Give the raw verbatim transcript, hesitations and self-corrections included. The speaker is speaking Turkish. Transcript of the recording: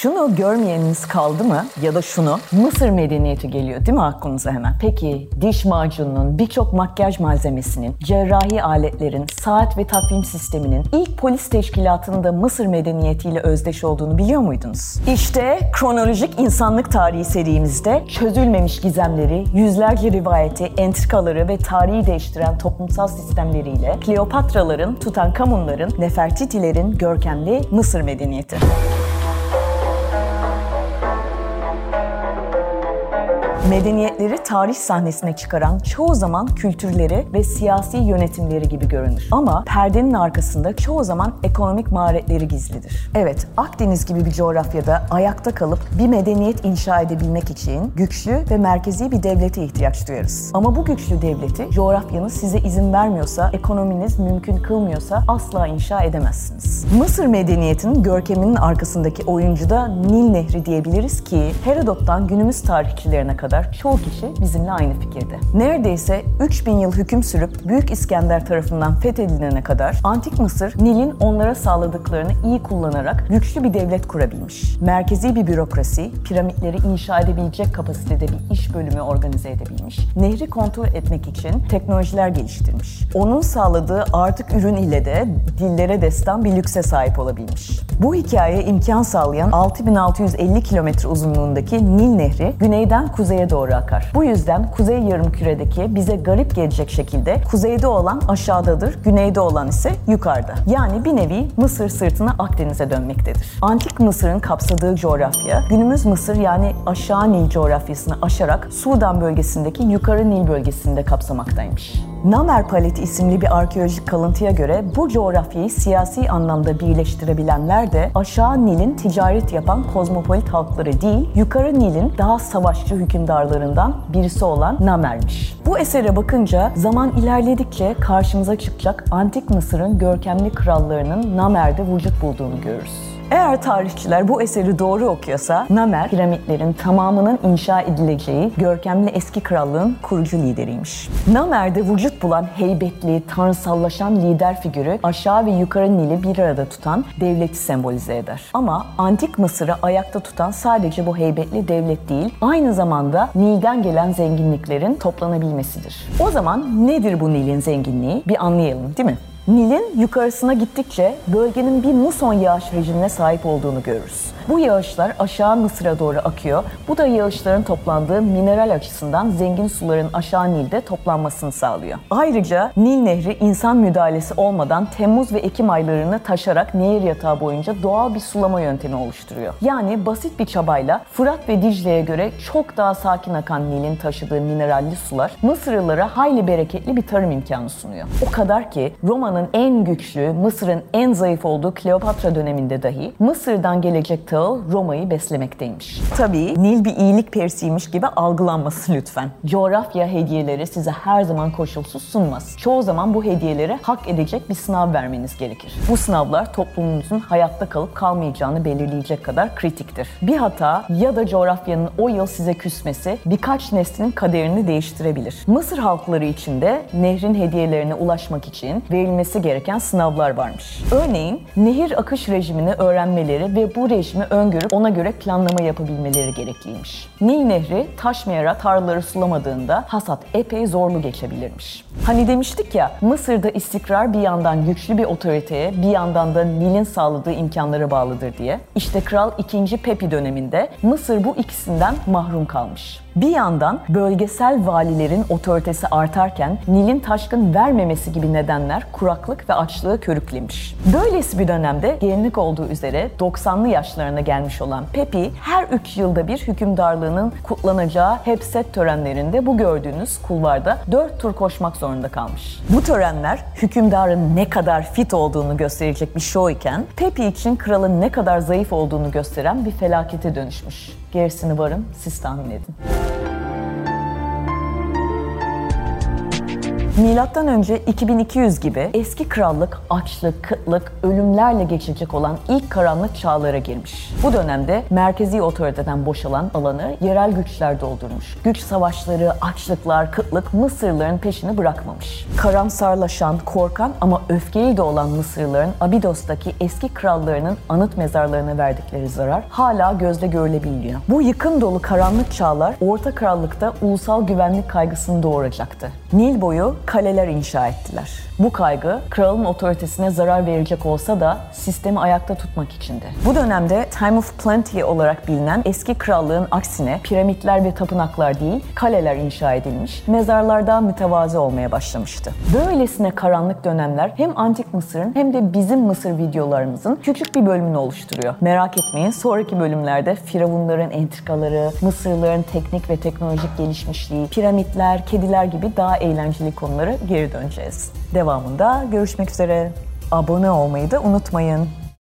Şunu görmeyeniniz kaldı mı? Ya da şunu, Mısır medeniyeti geliyor değil mi aklınıza hemen? Peki diş macununun, birçok makyaj malzemesinin, cerrahi aletlerin, saat ve takvim sisteminin ilk polis teşkilatının da Mısır medeniyetiyle özdeş olduğunu biliyor muydunuz? İşte kronolojik insanlık tarihi serimizde çözülmemiş gizemleri, yüzlerce rivayeti, entrikaları ve tarihi değiştiren toplumsal sistemleriyle Kleopatraların, Tutankamonların, Nefertitilerin görkemli Mısır medeniyeti. Medeniyetleri tarih sahnesine çıkaran çoğu zaman kültürleri ve siyasi yönetimleri gibi görünür. Ama perdenin arkasında çoğu zaman ekonomik maharetleri gizlidir. Evet, Akdeniz gibi bir coğrafyada ayakta kalıp bir medeniyet inşa edebilmek için güçlü ve merkezi bir devlete ihtiyaç duyarız. Ama bu güçlü devleti coğrafyanız size izin vermiyorsa, ekonominiz mümkün kılmıyorsa asla inşa edemezsiniz. Mısır medeniyetinin görkeminin arkasındaki oyuncu da Nil Nehri diyebiliriz ki Herodot'tan günümüz tarihçilerine kadar çoğu kişi bizimle aynı fikirde. Neredeyse üç bin yıl hüküm sürüp Büyük İskender tarafından fethedilene kadar Antik Mısır, Nil'in onlara sağladıklarını iyi kullanarak güçlü bir devlet kurabilmiş. Merkezi bir bürokrasi, piramitleri inşa edebilecek kapasitede bir iş bölümü organize edebilmiş. Nehri kontrol etmek için teknolojiler geliştirmiş. Onun sağladığı artık ürün ile de dillere destan bir lükse sahip olabilmiş. Bu hikayeye imkan sağlayan altı bin altı yüz elli kilometre uzunluğundaki Nil Nehri güneyden kuzeye doğru akar. Bu yüzden Kuzey Yarımküre'deki bize garip gelecek şekilde kuzeyde olan aşağıdadır, güneyde olan ise yukarıda. Yani bir nevi Mısır sırtına Akdeniz'e dönmektedir. Antik Mısır'ın kapsadığı coğrafya, günümüz Mısır yani aşağı Nil coğrafyasını aşarak Sudan bölgesindeki yukarı Nil bölgesinde kapsamaktaymış. Namer Paleti isimli bir arkeolojik kalıntıya göre bu coğrafyayı siyasi anlamda birleştirebilenler de aşağı Nil'in ticaret yapan kozmopolit halkları değil, yukarı Nil'in daha savaşçı hükümdarlarından birisi olan Namer'miş. Bu esere bakınca zaman ilerledikçe karşımıza çıkacak Antik Mısır'ın görkemli krallarının Namer'de vücut bulduğunu görürüz. Eğer tarihçiler bu eseri doğru okuyorsa, Namer, piramitlerin tamamının inşa edileceği görkemli eski krallığın kurucu lideriymiş. Namer'de vücut bulan heybetli, tanrısallaşan lider figürü aşağı ve yukarı Nil'i bir arada tutan devleti sembolize eder. Ama Antik Mısır'ı ayakta tutan sadece bu heybetli devlet değil, aynı zamanda Nil'den gelen zenginliklerin toplanabilmesidir. O zaman nedir bu Nil'in zenginliği? Bir anlayalım, değil mi? Nil'in yukarısına gittikçe bölgenin bir muson yağış rejimine sahip olduğunu görürüz. Bu yağışlar aşağı Mısır'a doğru akıyor. Bu da yağışların toplandığı mineral açısından zengin suların aşağı Nil'de toplanmasını sağlıyor. Ayrıca Nil Nehri insan müdahalesi olmadan Temmuz ve Ekim aylarını taşarak nehir yatağı boyunca doğal bir sulama yöntemi oluşturuyor. Yani basit bir çabayla Fırat ve Dicle'ye göre çok daha sakin akan Nil'in taşıdığı mineralli sular Mısırlılara hayli bereketli bir tarım imkanı sunuyor. O kadar ki Roma'nın en güçlü, Mısır'ın en zayıf olduğu Kleopatra döneminde dahi Mısır'dan gelecek tahıl Roma'yı beslemekteymiş. Tabii Nil bir iyilik perisiymiş gibi algılanmasın lütfen. Coğrafya hediyeleri size her zaman koşulsuz sunmaz. Çoğu zaman bu hediyeleri hak edecek bir sınav vermeniz gerekir. Bu sınavlar toplumunuzun hayatta kalıp kalmayacağını belirleyecek kadar kritiktir. Bir hata ya da coğrafyanın o yıl size küsmesi birkaç neslin kaderini değiştirebilir. Mısır halkları için de nehrin hediyelerine ulaşmak için verilmesi gereken sınavlar varmış. Örneğin nehir akış rejimini öğrenmeleri ve bu rejimi öngörüp ona göre planlama yapabilmeleri gerekliymiş. Nil Nehri taşmayarak tarlaları sulamadığında hasat epey zorlu geçebilirmiş. Hani demiştik ya, Mısır'da istikrar bir yandan güçlü bir otoriteye, bir yandan da Nil'in sağladığı imkanlara bağlıdır diye. İşte Kral ikinci. Pepi döneminde Mısır bu ikisinden mahrum kalmış. Bir yandan bölgesel valilerin otoritesi artarken Nil'in taşkın vermemesi gibi nedenler kuraklık ve açlığı körüklemiş. Böylesi bir dönemde gelenek olduğu üzere doksanlı yaşlarına gelmiş olan Pepi her üç yılda bir hükümdarlığının kutlanacağı Hebset törenlerinde bu gördüğünüz kulvarda dört tur koşmak zorunda kalmış. Bu törenler hükümdarın ne kadar fit olduğunu gösterecek bir şov iken Pepi için kralın ne kadar zayıf olduğunu gösteren bir felakete dönüşmüş. Gerisini varın siz tahmin edin. Milattan önce iki bin iki yüz gibi eski krallık açlık, kıtlık, ölümlerle geçilecek olan ilk karanlık çağlara girmiş. Bu dönemde merkezi otoriteden boşalan alanı yerel güçler doldurmuş. Güç savaşları, açlıklar, kıtlık Mısırlıların peşini bırakmamış. Karamsarlaşan, korkan ama öfkeli de olan Mısırlıların Abidos'taki eski krallarının anıt mezarlarına verdikleri zarar hala gözle görülebiliyor. Bu yıkım dolu karanlık çağlar Orta Krallık'ta ulusal güvenlik kaygısını doğuracaktı. Nil boyu kaleler inşa ettiler. Bu kaygı kralın otoritesine zarar verecek olsa da sistemi ayakta tutmak içindi. Bu dönemde Time of Plenty olarak bilinen eski krallığın aksine piramitler ve tapınaklar değil, kaleler inşa edilmiş, mezarlar daha mütevazı olmaya başlamıştı. Böylesine karanlık dönemler hem Antik Mısır'ın hem de bizim Mısır videolarımızın küçük bir bölümünü oluşturuyor. Merak etmeyin, sonraki bölümlerde firavunların entrikaları, Mısırlıların teknik ve teknolojik gelişmişliği, piramitler, kediler gibi daha eğlenceli konulara geri döneceğiz. Devamında görüşmek üzere. Abone olmayı da unutmayın.